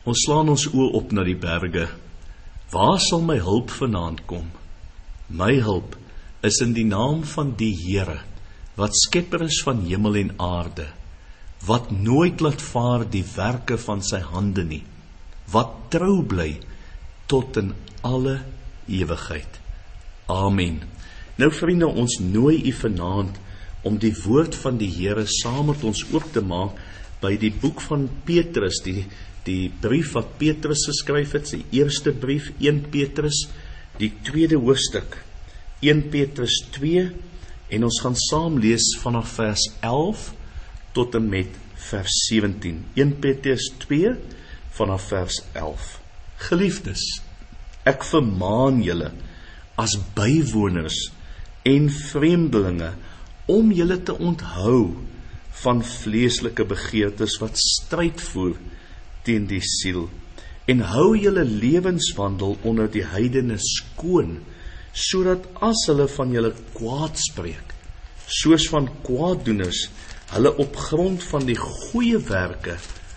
Ons slaan ons oë op na die berge. Waar sal my hulp vandaan kom? My hulp is in die naam van die Here, wat skepper is van hemel en aarde, wat nooit laat vaar die werke van sy hande nie, wat trou bly tot in alle ewigheid. Amen. Nou vriende, ons nooi u vanaand om die woord van die Here saam met ons oop te maak by die boek van Petrus, die brief wat Petrus geskryf het, sy eerste brief, 1 Petrus, die tweede hoofstuk, 1 Petrus 2, en ons gaan saam lees vanaf vers 11 tot en met vers 17. 1 Petrus 2, vanaf vers 11. Geliefdes, ek vermaan julle as bywoners en vreemdelinge om julle te onthou van vleeslike begeertes wat stryd voer teen die siel, en hou julle lewenswandel onder die heidene skoon, sodat as hulle van julle kwaad spreek, soos van kwaaddoeners, hulle op grond van die goeie werke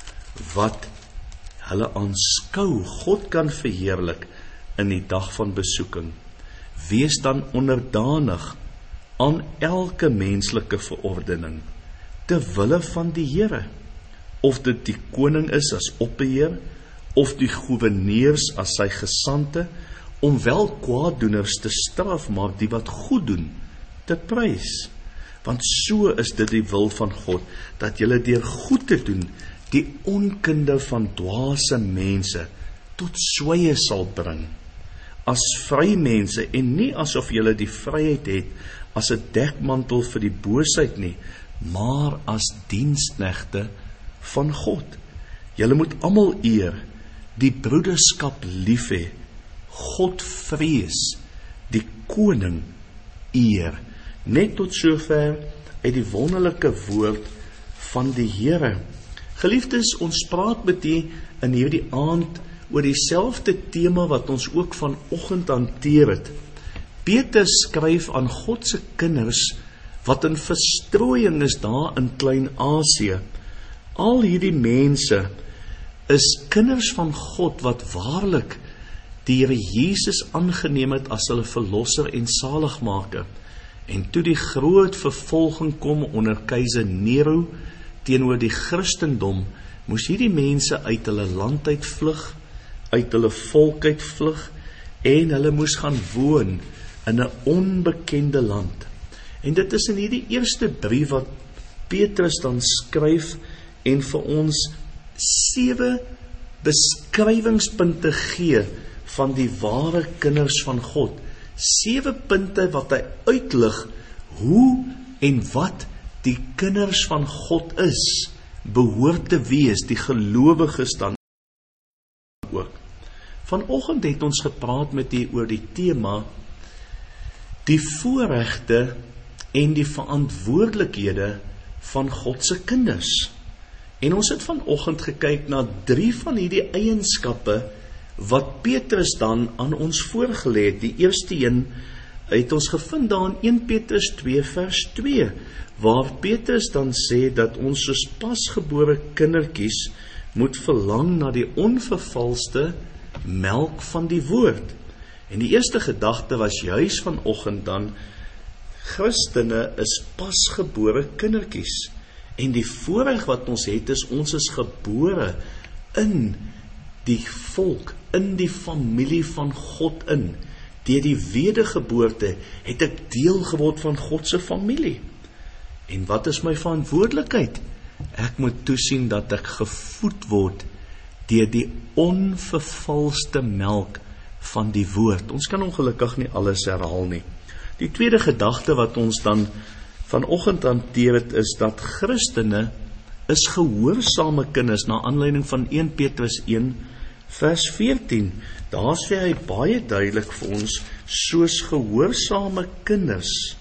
wat hulle aanskou, God kan verheerlik in die dag van besoeking. Wees dan onderdanig aan elke menslike verordening, te wille van die Here, of dit die koning is as opbeheer, of die gouverneurs as sy gesante, om wel kwaaddoeners te straf, maar die wat goed doen, te prys. Want so is dit die wil van God, dat julle deur goed te doen, die onkunde van dwaase mense tot swye sal bring, as vry mense, en nie asof julle die vryheid het, as 'n dekmantel vir die boosheid nie, maar as diensknegte van God. Julle moet almal eer, die broederskap lief hê, God vrees, die koning eer. Net tot sover uit die wonderlike woord van die Here. Geliefdes, ons praat met u in hierdie aand oor dieselfde tema wat ons ook vanoggend hanteer het. Petrus skryf aan God se kinders wat in verstrooiing is daar in Klein-Asië. Al hierdie mense is kinders van God wat waarlik die Here Jesus aangeneem het as hulle verlosser en saligmaker. En toe die groot vervolging kom onder keiser Nero teenoor die Christendom, moes hierdie mense uit hulle land uit vlug, uit hulle volk uit vlug, en hulle moes gaan woon in 'n onbekende land. En dit is in hierdie eerste brief wat Petrus dan skryf en vir ons 7 beskrywingspunte gee van die ware kinders van God. 7 punte wat hy uitlig hoe en wat die kinders van God is, behoort te wees, die gelowiges dan ook. Vanoggend het ons gepraat met u oor die tema, die voorregte en die verantwoordelikhede van God se kinders. En ons het vanoggend gekyk na 3 van hierdie eienskappe wat Petrus dan aan ons voorgelê het. Die eerste een het ons gevind daar in 1 Petrus 2 vers 2, waar Petrus dan sê dat ons soos pasgebore kindertjies moet verlang na die onvervalste melk van die woord. En die eerste gedagte was juis vanoggend dan, Christene is pasgebore kindertjies. En die voorreg wat ons het is, ons is gebore in die volk, in die familie van God in. Deur die wedergeboorte het ek deel geword van God se familie. En wat is my verantwoordelikheid? Ek moet toesien dat ek gevoed word deur die onvervalste melk van die woord. Ons kan ongelukkig nie alles herhaal nie. Die tweede gedagte wat ons dan vanoggend hanteer het, is dat Christene is gehoorsame kinders, na aanleiding van 1 Petrus 1 vers 14. Daar sê hy baie duidelik vir ons, soos gehoorsame kinders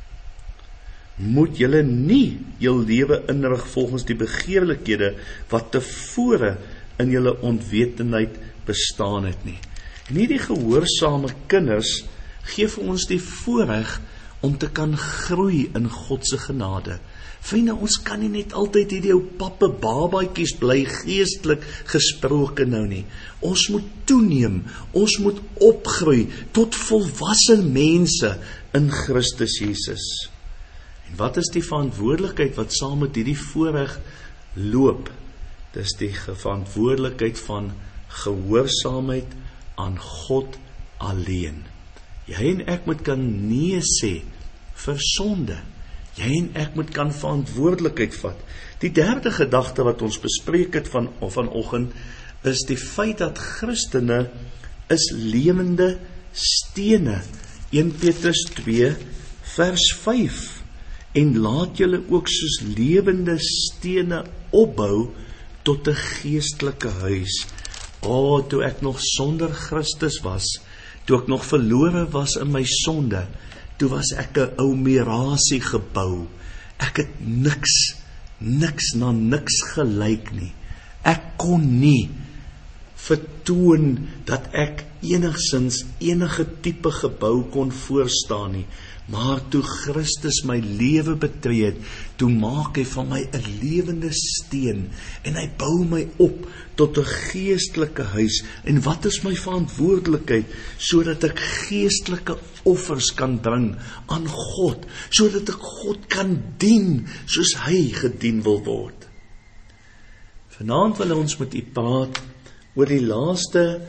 moet julle nie jul lewe inrig volgens die begeerlikhede wat tevore in julle onwetendheid bestaan het nie. En hierdie gehoorsame kinders gee vir ons die voorreg om te kan groei in God se genade. Vriende, ons kan nie net altyd hierdie ou pappe babaatjies bly geestelik gesproke nou nie. Ons moet toeneem, ons moet opgroei tot volwasse mense in Christus Jesus. En wat is die verantwoordelikheid wat saam met hierdie voorreg loop? Dis die verantwoordelikheid van gehoorsaamheid aan God alleen. Jy en ek moet kan nee sê vir sonde. Jy en ek moet kan verantwoordelikheid vat. Die derde gedagte wat ons bespreek het vanoggend is die feit dat Christene is lewende stene. 1 Petrus 2 vers 5. En laat julle ook soos lewende stene opbou tot 'n geestelike huis. Toe ek nog sonder Christus was, toe ek nog verlore was in my sonde, toe was ek 'n ou mirasie gebou. Ek het niks na niks gelyk nie. Ek kon nie vertoon dat ek enigsins enige tipe gebou kon voorstaan nie. Maar toe Christus my lewe betree het, toe maak hy van my 'n lewende steen en hy bou my op tot 'n geestelike huis. En wat is my verantwoordelikheid? Sodat ek geestelike offers kan bring aan God, sodat ek God kan dien soos hy gedien wil word. Vanaand wil ons met u praat oor die laaste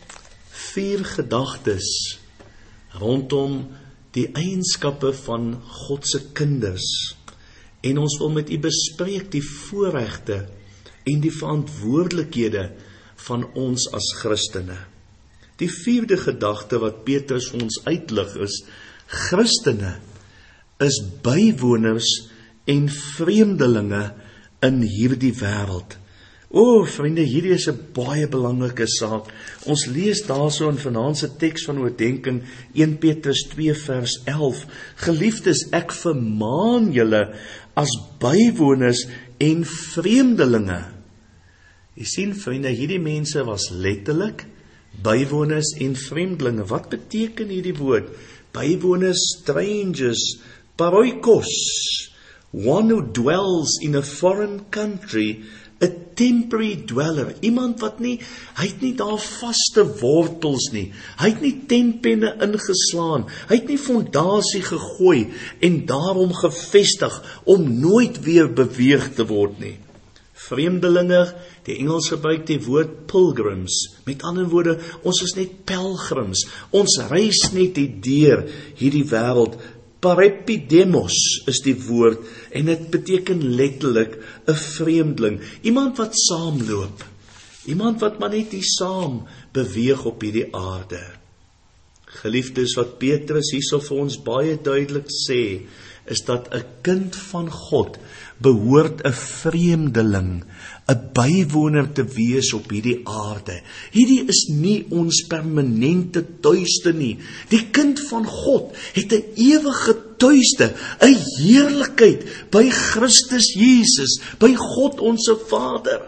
4 gedagtes rondom die eienskappe van God se kinders. En ons wil met u bespreek die voorregte en die verantwoordelikhede van ons as Christene. Die 4de gedagte wat Petrus vir ons uitlig is, Christene is bywoners en vreemdelinge in hierdie wêreld. Vriende, hierdie is 'n baie belangrike saak. Ons lees daarso in vanaand se teks van oordenking 1 Petrus 2 vers 11. Geliefdes, ek vermaan julle as bywoners en vreemdelinge. Jy sien, vriende, hierdie mense was letterlik bywoners en vreemdelinge. Wat beteken hierdie woord? Bywoners, strangers, paroikos, one who dwells in a foreign country, a temporary dweller, iemand wat hy het nie daar vaste wortels nie, hy het nie tentpenne ingeslaan, hy het nie fondasie gegooi en daarom gevestig om nooit weer beweeg te word nie. Vreemdelinge, die Engels gebruik die woord pilgrims, met ander woorde, ons is net pelgrims, ons reis net deur hierdie wêreld. Parepidemos is die woord en dit beteken letterlik 'n vreemdeling, iemand wat saamloop, iemand wat maar net hier saam beweeg op hierdie aarde. Geliefdes, wat Petrus hierso vir ons baie duidelik sê, is dat 'n kind van God behoort 'n vreemdeling, 'n bywoner te wees op hierdie aarde. Hierdie is nie ons permanente tuiste nie. Die kind van God het 'n ewige tuiste, 'n heerlikheid by Christus Jesus, by God ons Vader.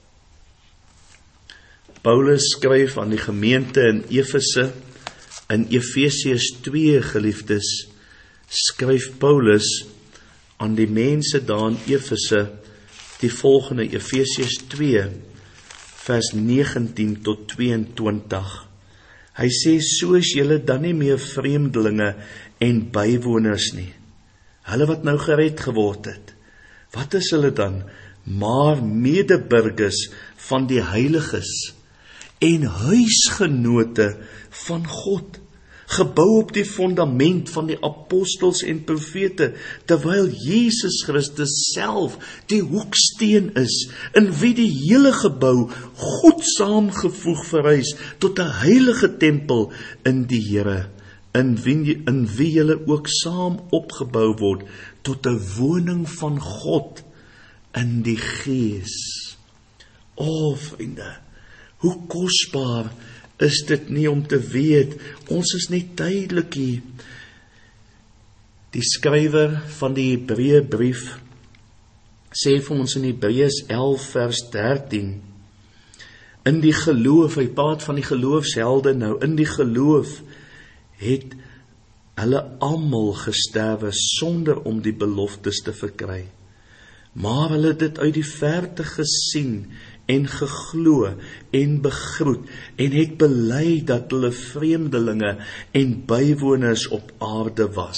Paulus skryf aan die gemeente in Efese, in Efesiërs 2, geliefdes, skryf Paulus aan die mense daar in Efese die volgende, Efesiërs 2 vers 19 tot 22. Hy sê, so is julle dan nie meer vreemdelinge en bywoners nie. Hulle wat nou gered geword het, wat is hulle dan? Maar medeburgers van die heiliges en huisgenote van God, gebou op die fundament van die apostels en profete, terwyl Jesus Christus self die hoeksteen is, in wie die hele gebou goed saamgevoeg verrys tot 'n heilige tempel in die Here, in wie julle ook saam opgebou word tot 'n woning van God in die Gees. Vriende, hoe kosbaar is dit nie om te weet, ons is net tydelik hier. Die skrywer van die Hebreëbrief sê vir ons in Hebreërs 11 vers 13, in die geloof, hy praat van die geloofshelde nou, in die geloof het hulle almal gesterwe sonder om die beloftes te verkry. Maar hulle het dit uit die verte gesien en geglo en begroet en het bely dat hulle vreemdelinge en bywoners op aarde was.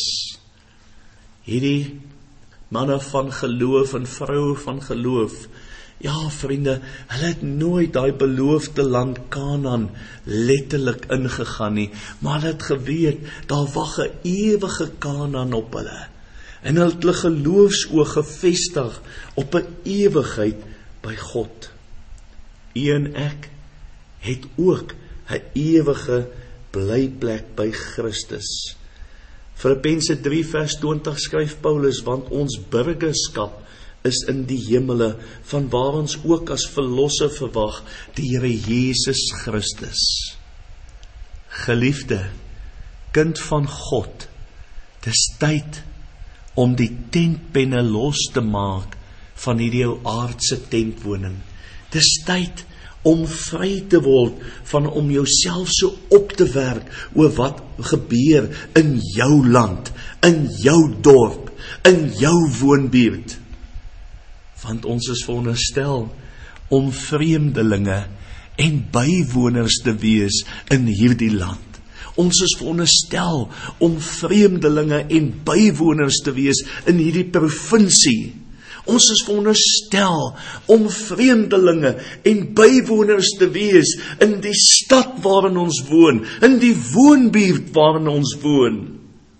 Hierdie manne van geloof en vroue van geloof, ja vriende, hulle het nooit daai beloofde land Kanaan letterlik ingegaan nie, maar hulle het geweet, daar wag 'n ewige Kanaan op hulle. En hulle het hulle geloofsoog gevestig op 'n ewigheid by God. U en ek het ook 'n ewige blyplek by Christus. Filippense 3 vers 20 skryf Paulus, want ons burgerskap is in die hemele, van waar ons ook as verlosser verwag, die Here Jesus Christus. Geliefde, kind van God, dis tyd om die tentpenne los te maak van hierdie ou aardse tentwoning. Dis tyd om vry te word van om jouself so op te werk oor wat gebeur in jou land, in jou dorp, in jou woonbuurt. Want ons is veronderstel om vreemdelinge en bywoners te wees in hierdie land. Ons is veronderstel om vreemdelinge en bywoners te wees in hierdie provinsie. Ons is veronderstel om vreemdelinge en bywoners te wees in die stad waarin ons woon, in die woonbuurt waarin ons woon.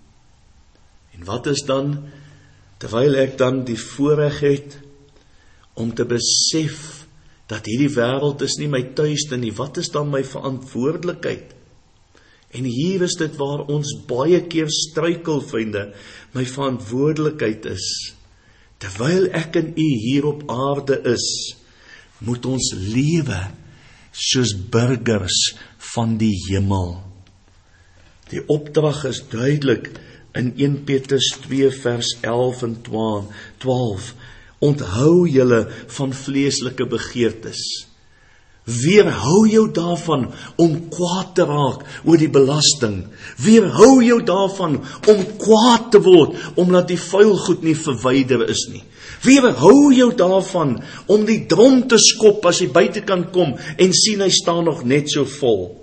En wat is dan, terwyl ek dan die voorreg het om te besef dat hierdie wêreld is nie my tuiste nie, wat is dan my verantwoordelikheid? En hier is dit waar ons baie keer struikel, vriende. My verantwoordelikheid is, terwyl ek en u hier op aarde is, moet ons lewe soos burgers van die hemel. Die opdrag is duidelik in 1 Petrus 2 vers 11 en 12. Onthou julle van vleeslike begeertes. Weerhou jou daarvan om kwaad te raak oor die belasting. Weerhou jou daarvan om kwaad te word omdat die vuil goed nie verwyder is nie. Weerhou jou daarvan om die drom te skop as jy buitekant kom en sien hy staan nog net so vol.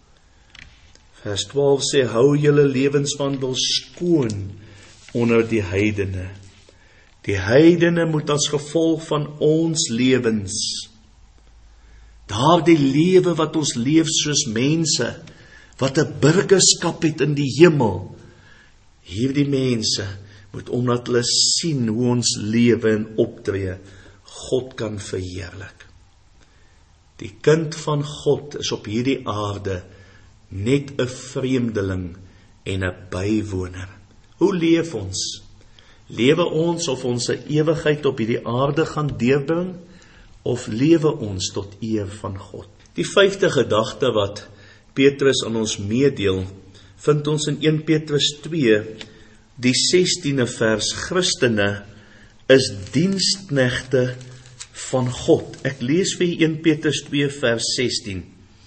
Vers 12 sê, hou julle lewenswandel skoon onder die heidene. Die heidene moet as gevolg van ons lewens, daardie lewe wat ons leef soos mense, wat 'n burgerskap het in die hemel, hierdie mense moet, omdat hulle sien hoe ons lewe en optree, God kan verheerlik. Die kind van God is op hierdie aarde net 'n vreemdeling en 'n bywoner. Hoe leef ons? Lewe ons of ons 'n ewigheid op hierdie aarde gaan deurbring, of lewe ons tot eer van God? Die 5de gedagte wat Petrus aan ons meedeel, vind ons in 1 Petrus 2, die 16de vers. Christene is diensknegte van God. Ek lees vir 1 Petrus 2 vers 16.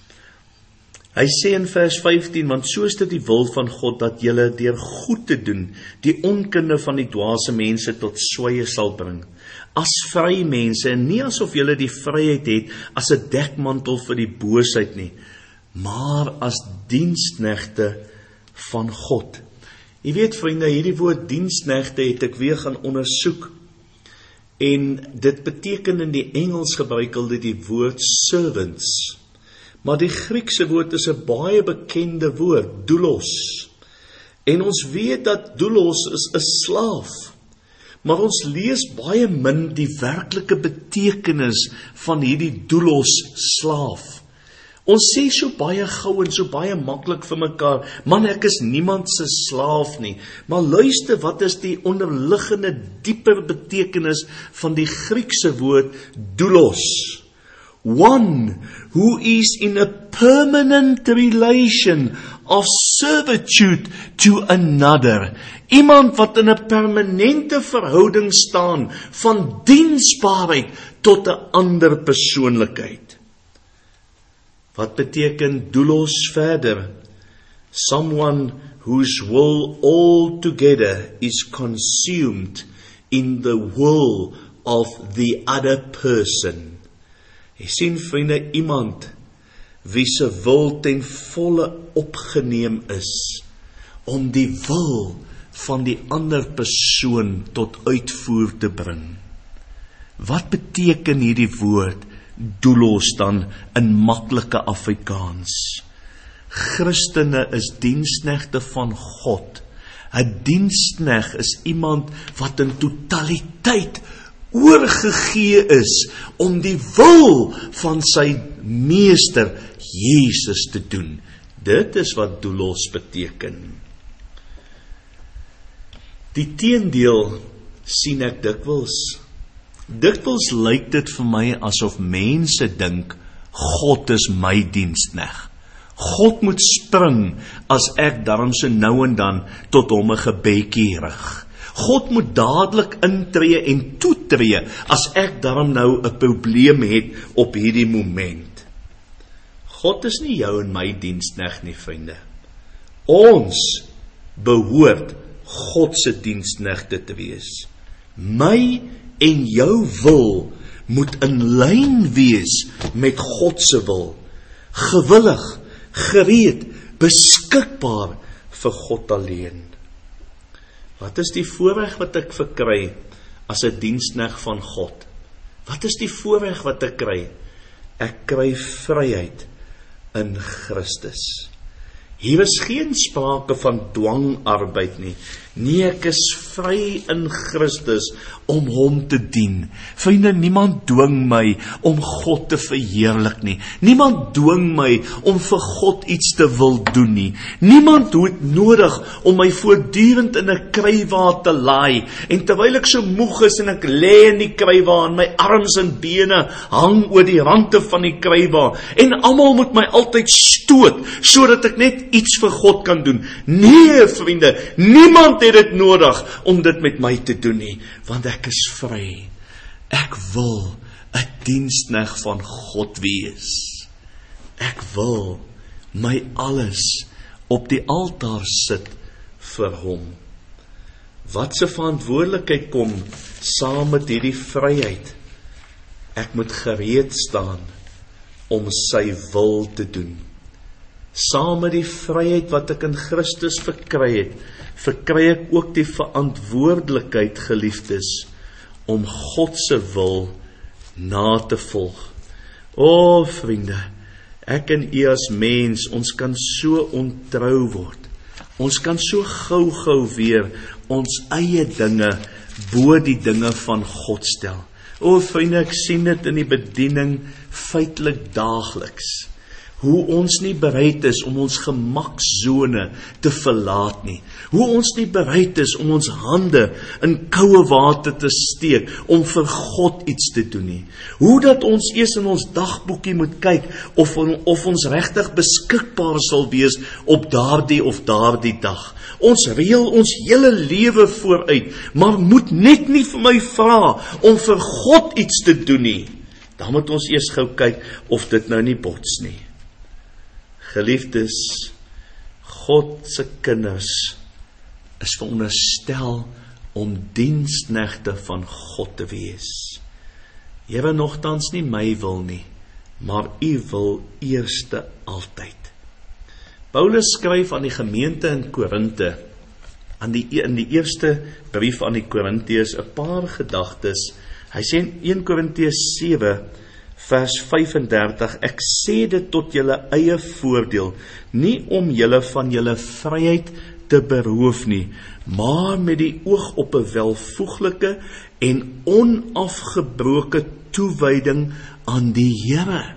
Hy sê in vers 15, want so is dit die wil van God, dat julle deur goed te doen, die onkunde van die dwaase mense tot swye sal bring. As vry mense, en nie asof julle die vryheid het as 'n dekmantel vir die boosheid nie, maar as diensknegte van God. Jy weet vriende, hierdie woord diensknegte het ek weer gaan ondersoek, en dit beteken in die Engels gebruik hulle die woord servants. Maar die Griekse woord is 'n baie bekende woord, doulos. En ons weet dat doulos is 'n slaaf. Maar ons lees baie min die werklike betekenis van hierdie doulos slaaf. Ons sê so baie gou en so baie maklik vir mekaar, man, ek is niemand se slaaf nie. Maar luister, wat is die onderliggende dieper betekenis van die Griekse woord doulos? One who is in a permanent relation of servitude to another. Iemand wat in 'n permanente verhouding staan van diensbaarheid tot 'n ander persoonlikheid. Wat beteken doulos verder? someone whose will altogether is consumed in the will of the other person. Jy sien vriende, iemand wie se wil ten volle opgeneem is om die wil van die ander persoon tot uitvoer te bring. Wat beteken hierdie woord doulos dan in maklike Afrikaans? Christene is diensknegte van God. 'n Diensknegt is iemand wat in totaliteit oorgegee is om die wil van sy meester Jesus te doen. Dit is wat doulos beteken. Die teendeel sien ek dikwels. Dikwels lyk dit vir my asof mense dink, God is my diensknegt. God moet spring as ek darm so nou en dan tot hom 'n gebedjie rig. God moet dadelik intree en toetree as ek darm nou 'n probleem het op hierdie moment. God is nie jou en my diensknegt nie, vriende. Ons behoort God se diensknegte te wees. My en jou wil moet in lyn wees met God se wil. Gewillig, gereed, beskikbaar vir God alleen. Wat is die voorreg wat ek verkry as 'n diensknegt van God? Wat is die voorreg wat ek kry? Ek kry vryheid in Christus. Hier is geen sprake van dwangarbeid nie. Nee, ek is vry in Christus om hom te dien. Vriende, niemand dwing my om God te verheerlik nie. Niemand dwing my om vir God iets te wil doen nie. Niemand het nodig om my voortdurend in 'n krywa te laai. En terwyl ek so moeg is en ek lê in die krywa en my arms en bene hang oor die rande van die krywa en almal moet my altyd stoot sodat ek net iets vir God kan doen. Nee, vriende, niemand het dit nodig om dit met my te doen nie, want ek is vry. Ek wil 'n diensknegt van God wees. Ek wil my alles op die altaar sit vir hom. Wat se verantwoordelikheid kom saam met hierdie vryheid? Ek moet gereed staan om sy wil te doen. Saam met die vryheid wat ek in Christus verkry het, verkry ek ook die verantwoordelikheid, geliefdes, om God se wil na te volg. O, vriende, ek en u as mens, ons kan so ontrou word. Ons kan so gou weer ons eie dinge bo die dinge van God stel. O, vriende, ek sien dit in die bediening feitelik daagliks. Hoe ons nie bereid is om ons gemaksone te verlaat nie. Hoe ons nie bereid is om ons hande in koue water te steek om vir God iets te doen nie. Hoe dat ons eers in ons dagboekie moet kyk of ons regtig beskikbaar sal wees op daardie dag. Ons reël ons hele lewe vooruit, maar moet net nie vir my vra om vir God iets te doen nie. Dan moet ons eers gou kyk of dit nou nie bots nie. Geliefdes, God se kinders is veronderstel om diensknegte van God te wees. Here, nogtans nie my wil nie, maar u wil eerste altyd. Paulus skryf aan die gemeente in Korinte, in die eerste brief aan die Korintiërs, 'n paar gedagtes. Hy sê in 1 Korintiërs 7 vers 35, ek sê dit tot julle eie voordeel, nie om julle van julle vryheid te beroof nie, maar met die oog op 'n welvoeglike en onafgebroke toewyding aan die Here.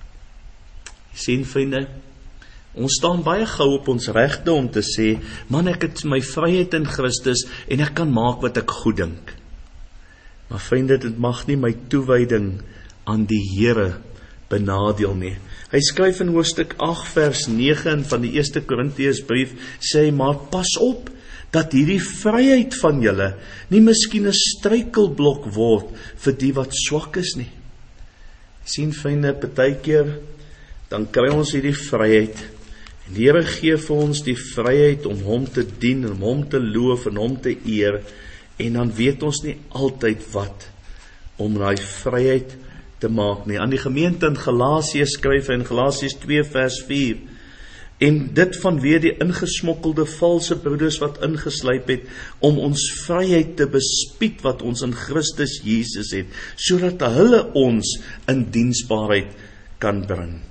Sien, vriende, ons staan baie gou op ons regte om te sê, man, ek het my vryheid in Christus en ek kan maak wat ek goed dink. Maar vriende, dit mag nie my toewyding aan die Here benadeel nie. Hy skryf in hoofstuk 8 vers 9 van die 1 Korintiërs brief, sê hy, maar pas op, dat hierdie vryheid van julle nie miskien 'n struikelblok word vir die wat swak is nie. Sien, vriende, partykeer, dan kry ons hierdie vryheid, En die Here gee vir ons die vryheid om hom te dien, om hom te loof en hom te eer, en dan weet ons nie altyd wat om daai vryheid te maak nie. Aan die gemeente in Galasië skryf hy in Galasiërs 2 vers 4, en dit vanweë die ingesmokkelde valse broeders wat ingesluip het, om ons vryheid te bespied wat ons in Christus Jesus het, sodat hulle ons in diensbaarheid kan bring.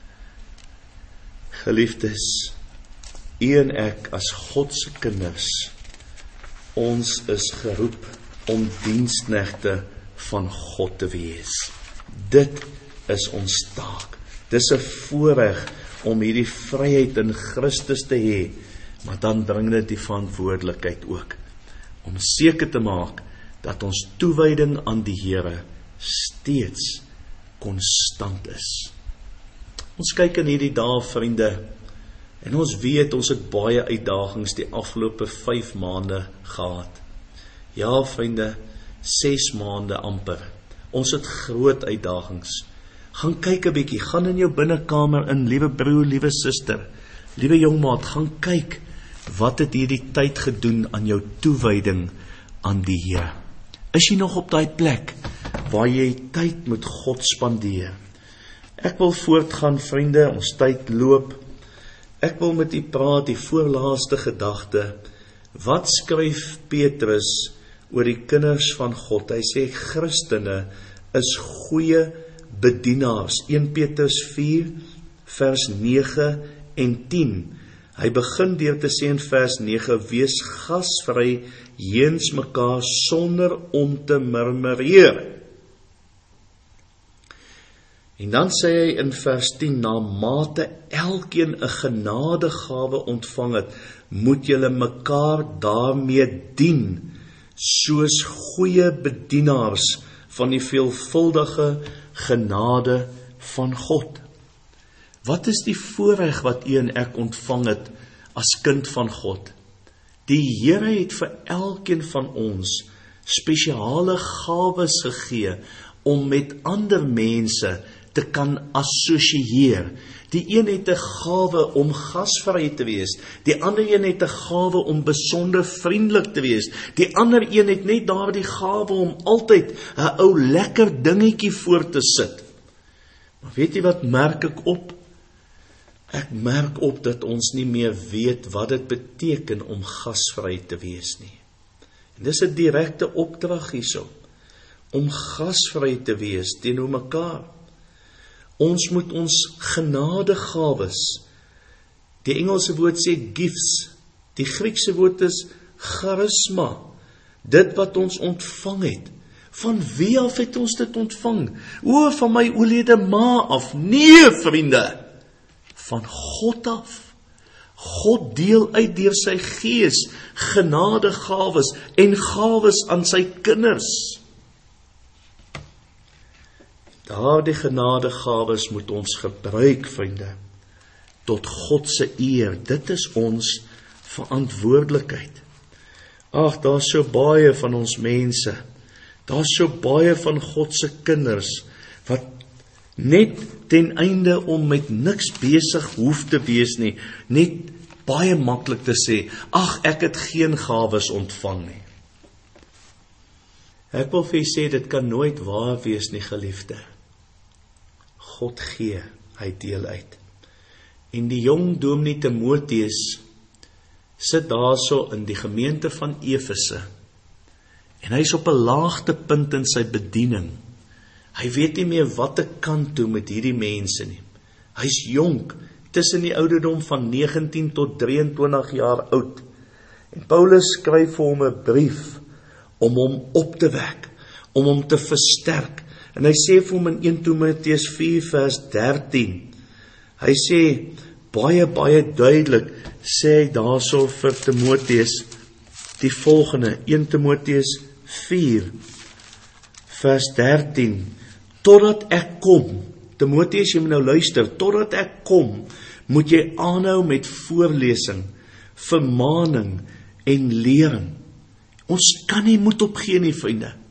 Geliefdes, u en ek as God se kinders, ons is geroep om diensknegte van God te wees. Dit is ons taak. Dis 'n voorreg om hierdie vryheid in Christus te hê, maar dan bring dit die verantwoordelikheid ook, om seker te maak dat ons toewyding aan die Here steeds konstant is. Ons kyk in hierdie dae, vriende, en ons weet ons het baie uitdagings die afgelope 5 maande gehad. Ja, vriende, 6 maande amper. Ons het groot uitdagings. Gaan kyk 'n bietjie, gaan in jou binnekamer in, liewe broer, liewe suster, liewe jongmaat, gaan kyk, wat het hierdie tyd gedoen aan jou toewyding aan die Here? Is jy nog op daai plek waar jy tyd met God spandeer? Ek wil voortgaan, vriende, ons tyd loop. Ek wil met u praat, die voorlaaste gedagte. Wat skryf Petrus oor die kinders van God? Hy sê, Christene is goeie bedienaars. 1 Petrus 4 vers 9 en 10. Hy begin deur te sê in vers 9, wees gasvry jeens mekaar sonder om te murmureer. En dan sê hy in vers 10, na mate elkeen 'n genadegawe ontvang het, moet julle mekaar daarmee dien, soos goeie bedienaars van die veelvuldige genade van God. Wat is die voorreg wat u en ek ontvang het as kind van God? Die Here het vir elkeen van ons spesiale gawes gegee om met ander mense te kan assosieer. Die een het 'n gawe om gasvry te wees, die ander een het 'n gawe om besonder vriendelik te wees, die ander een het net daardie gawe om altyd 'n ou lekker dingetjie voor te sit. Maar weet jy wat merk ek op? Ek merk op dat ons nie meer weet wat dit beteken om gasvry te wees nie. En dis 'n direkte opdrag hierso, om gasvry te wees teenoor mekaar. Ons moet ons genadegawes, die Engelse woord sê gifts, die Griekse woord is charisma, dit wat ons ontvang het. Van wie af het ons dit ontvang? O, van my oorlede ma af? Nee, vriende, van God af. God deel uit deur sy gees genadegawes en gawes aan sy kinders. Daardie genadegawes moet ons gebruik, vriende, tot God se eer. Dit is ons verantwoordelikheid. Ag, daar's so baie van ons mense, daar's so baie van God se kinders, wat net ten einde om met niks besig hoef te wees nie, net baie maklik te sê, ag, ek het geen gawes ontvang nie. Ek wil vir julle sê, dit kan nooit waar wees nie, geliefde. God gee, hy deel uit. En die jong dominee Timoteus sit daarso in die gemeente van Efese, en hy is op 'n laagtepunt in sy bediening. Hy weet nie meer wat te kant toe met hierdie mense nie. Hy's jonk, tussen die ouderdom van 19 tot 23 jaar oud. En Paulus skryf vir hom 'n brief om hom op te wek, om hom te versterk. En hy sê vir hom in 1 Timoteus 4 vers 13, hy sê baie duidelik, sê hy daarso vir Timoteus die volgende, 1 Timoteus 4 vers 13, totdat ek kom, Timoteus, jy moet nou luister, totdat ek kom, moet jy aanhou met voorlesing, vermaning en lering. Ons kan nie moed opgee nie, vriende.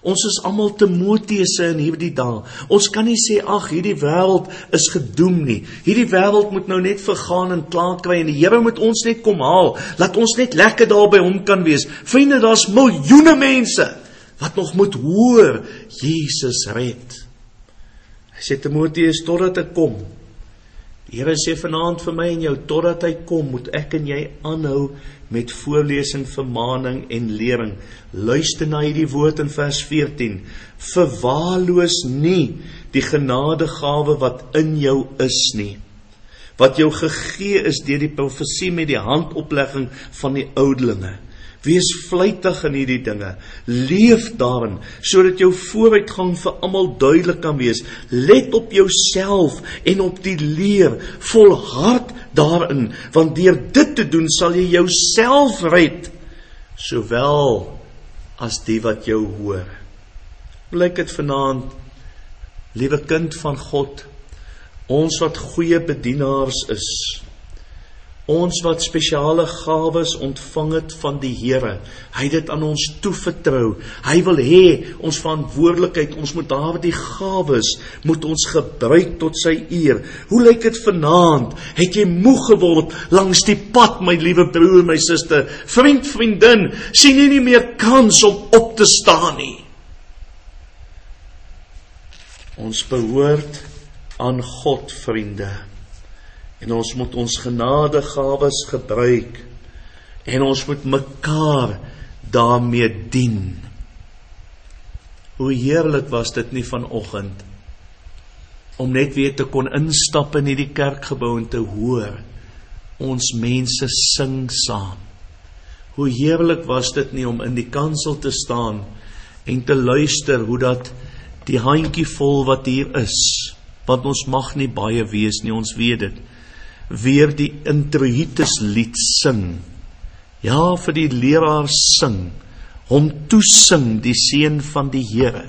Ons is almal Timoteëse in hierdie dae. Ons kan nie sê, ag, hierdie wêreld is gedoem nie. Hierdie wêreld moet nou net vergaan en klaar kry en die Here moet ons net kom haal. Laat ons net lekker daar by hom kan wees. Vriende, daar's miljoene mense wat nog moet hoor, Jesus red. Hy sê, Timoteus, totdat ek kom. Die Here sê vanaand vir my en jou, totdat hy kom, moet ek en jy aanhou met voorlesing, vermaning en lering. Luister na hierdie woord in vers 14. Verwaarloos nie die genadegawe wat in jou is nie. Wat jou gegee is deur die profesie met die handoplegging van die oudelinge. Wees vlytig in hierdie dinge, leef daarin, sodat jou vooruitgang vir almal duidelik kan wees. Let op jouself en op die leer, volhard daarin, want deur dit te doen sal jy jouself red, sowel as die wat jou hoor. Blyk dit vanaand, liewe kind van God, ons wat goeie bedienaars is, ons wat spesiale gawes ontvang het van die Here, hy het dit aan ons toevertrou, hy wil hê, ons verantwoordelikheid, ons moet daardie gawes, moet ons gebruik tot sy eer. Hoe lyk dit vanaand? Het jy moeg geword langs die pad, my liewe broer, my suster, vriend, vriendin, sien jy nie meer kans om op te staan nie? Ons behoort aan God, vriende. En ons moet ons genadegawes gebruik. En ons moet mekaar daarmee dien. Hoe heerlik was dit nie vanoggend, om net weer te kon instap in hierdie kerkgebou en te hoor, ons mense sing saam. Hoe heerlik was dit nie om in die kansel te staan en te luister hoe dat die handjievol wat hier is, want ons mag nie baie wees nie, ons weet dit, weer die introitus lied sing. Ja, vir die leraar sing, hom toesing die seën van die Here.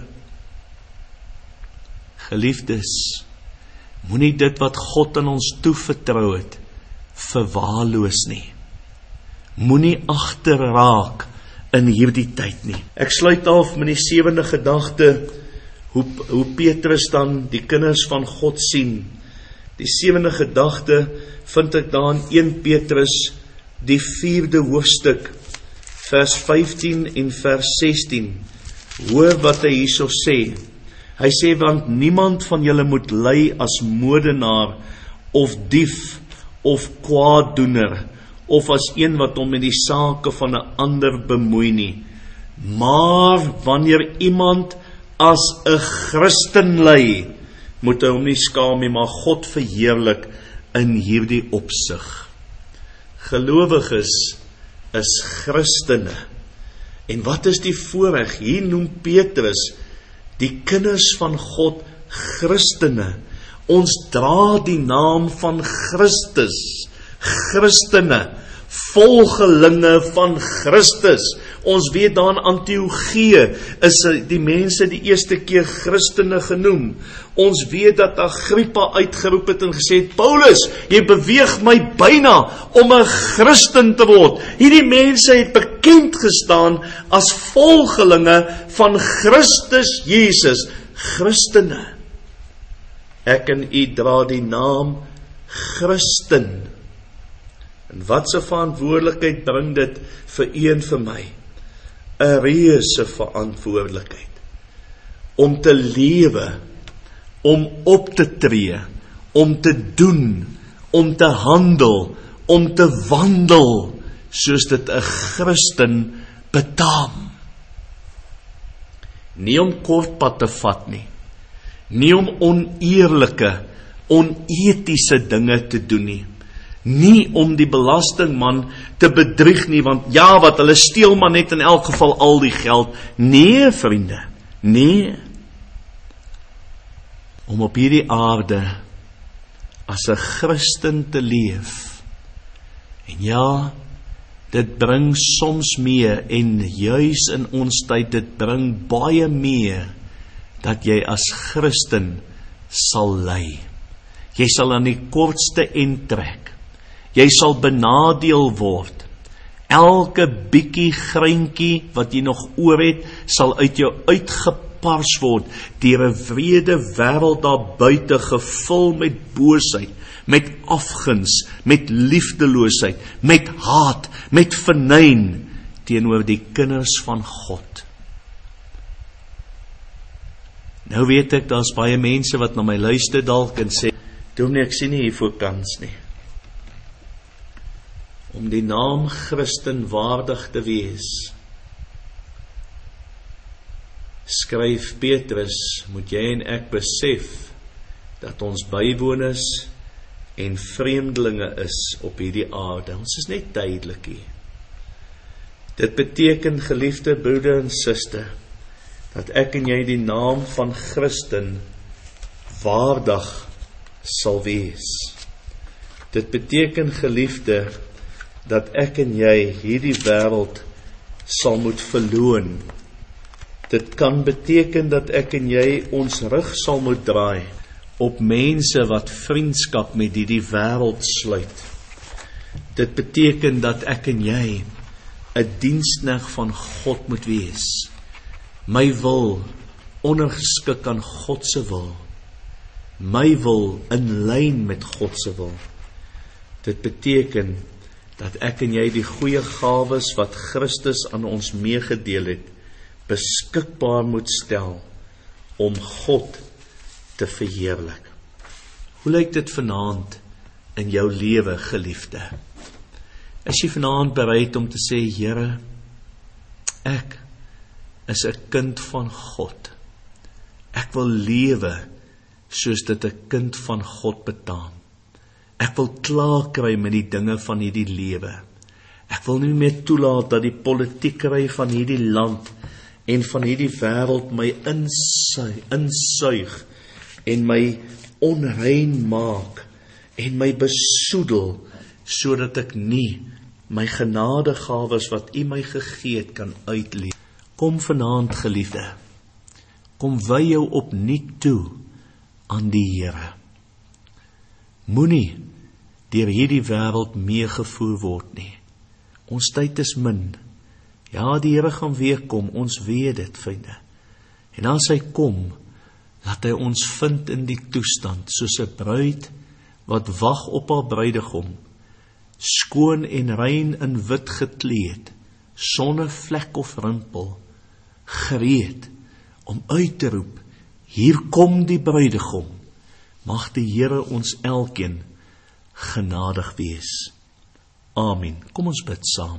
Geliefdes, moenie dit wat God aan ons toevertrou het, verwaarloos nie. Moenie agterraak in hierdie tyd nie. Ek sluit af met die 7de gedagte, hoe Petrus dan die kinders van God sien. Die 7de gedagte vind ek daar in 1 Petrus, die 4de hoofstuk, vers 15 en vers 16. Hoor wat hy hierso sê. Hy sê, want niemand van julle moet ly as moordenaar, of dief, of kwaaddoener, of as een wat hom met die sake van 'n ander bemoei nie. Maar wanneer iemand as 'n Christen ly, moet hy hom nie skaam nie, maar God verheerlik in hierdie opsig. Gelowiges is Christene. En wat is die voorreg? Hier noem Petrus die kinders van God Christene. Ons dra die naam van Christus. Christene, volgelinge van Christus. Ons weet daar in Antiochie is die mense die eerste keer Christene genoem. Ons weet dat Agrippa uitgeroep het en gesê het, Paulus, jy beweeg my byna om 'n Christen te word. Hierdie mense het bekend gestaan as volgelinge van Christus Jesus, Christene. Ek en u dra die naam Christen. En wat se verantwoordelikheid bring dit vir u en vir my? 'n reuse verantwoordelikheid. Om te lewe, om op te tree, om te doen, om te handel, om te wandel, soos dit 'n Christen betaam. Nie om kortpad te vat nie. Nie om oneerlike, onetiese dinge te doen nie. Nie om die belastingman te bedrieg nie, want ja, wat hulle steel maar net in elk geval al die geld. Nee, vriende, nee. Om op hierdie aarde as 'n Christen te leef. En ja, dit bring soms mee, en juis in ons tyd, dit bring baie mee, dat jy as Christen sal ly. Jy sal aan die kortste end trek. Jy sal benadeel word. Elke bietjie greintjie wat jy nog oor het, sal uit jou uitgepars word deur 'n wrede wêreld daar buite, gevul met boosheid, met afguns, met liefdeloosheid, met haat, met vernyn teenoor die kinders van God. Nou weet ek, daar's baie mense wat na my luister dalk en sê, Dominee, ek sien nie hiervoor kans nie. Om die naam Christen waardig te wees, skryf Petrus, moet jy en ek besef, dat ons bywoners en vreemdelinge is op hierdie aarde. Ons is net tydelik hier. Dit beteken, geliefde broeder en suster, dat ek en jy die naam van Christen waardig sal wees. Dit beteken, geliefde, dat ek en jy hierdie wêreld sal moet verloon. Dit kan beteken dat ek en jy ons rug sal moet draai op mense wat vriendskap met hierdie wêreld sluit. Dit beteken dat ek en jy 'n diensknegt van God moet wees. My wil ondergeskik aan God se wil. My wil in lyn met God se wil. Dit beteken dat ek en jy die goeie gawes wat Christus aan ons meegedeel het, beskikbaar moet stel om God te verheerlik. Hoe lyk dit vanaand in jou lewe, geliefde? Is jy vanaand bereid om te sê, Here, ek is 'n kind van God. Ek wil lewe soos dit 'n kind van God betaam. Ek wil klaar kry met die dinge van hierdie lewe. Ek wil nie meer toelaat dat die politiekery van hierdie land en van hierdie wêreld my insuig en my onrein maak en my besoedel, sodat ek nie my genadegawes wat U my gegee het kan uitleef. Kom vanaand, geliefde, kom wy jou opnuut toe aan die Here. Moenie deur hierdie wêreld meegevoer word nie. Ons tyd is min. Ja, die Here gaan weer kom, ons weet dit, vriende. En as hy kom, laat hy ons vind in die toestand, soos 'n bruid wat wag op haar bruidegom, skoon en rein in wit gekleed, sonder vlek of rimpel, gereed om uit te roep, hier kom die bruidegom. Mag die Here ons elkeen genadig wees. Amen. Kom ons bid saam.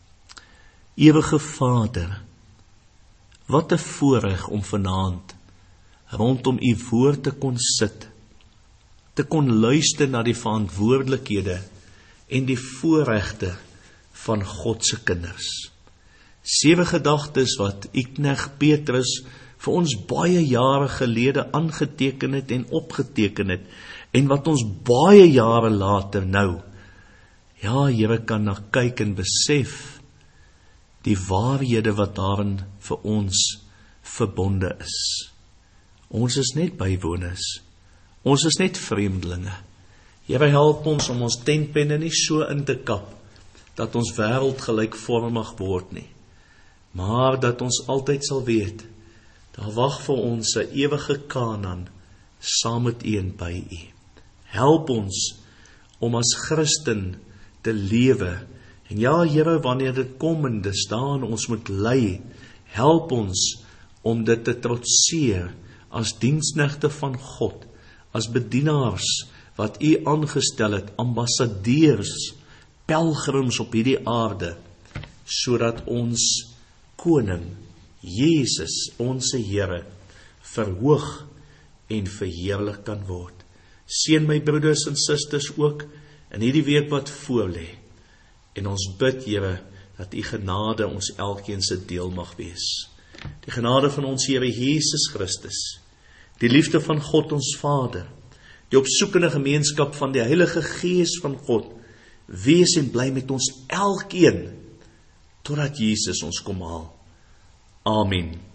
Ewige Vader, wat 'n voorreg om vanaand rondom U woord te kon sit, te kon luister na die verantwoordelikhede en die voorregte van God se kinders. 7 gedagtes wat U knegt Petrus vir ons baie jare gelede aangeteken het en opgeteken het, en wat ons baie jare later nou, ja, Here, kan na kyk en besef die waarhede wat daarin vir ons verbonde is. Ons is net bywoners, ons is net vreemdelinge. Here, help ons om ons tentpenne nie so in te kap, dat ons wêreld gelykvormig word nie, maar dat ons altyd sal weet, daar wag vir ons 'n ewige Kanaan, saam met U en by U. Help ons om as Christen te lewe, en ja, Here, wanneer dit kom en dit staan, ons moet lei, help ons om dit te trotseer, as diensknegte van God, as bedienaars, wat U aangestel het, ambassadeurs, pelgrims op hierdie aarde, sodat ons koning, Jesus, onse Here, verhoog en verheerlik kan word. Seën my broeders en susters ook in hierdie week wat voorlê. En ons bid, Here, dat U genade ons elkeen se deel mag wees. Die genade van ons Here Jesus Christus, die liefde van God ons Vader, die opsoekende gemeenskap van die Heilige Gees van God, wees en bly met ons elkeen, totdat Jesus ons kom haal. Amen.